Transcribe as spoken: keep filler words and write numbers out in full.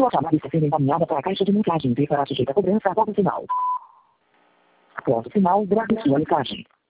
Sua chamada está sendo encaminhada para a caixa de mensagem e será sujeita a cobrança após o sinal. Após o sinal, grave sua mensagem.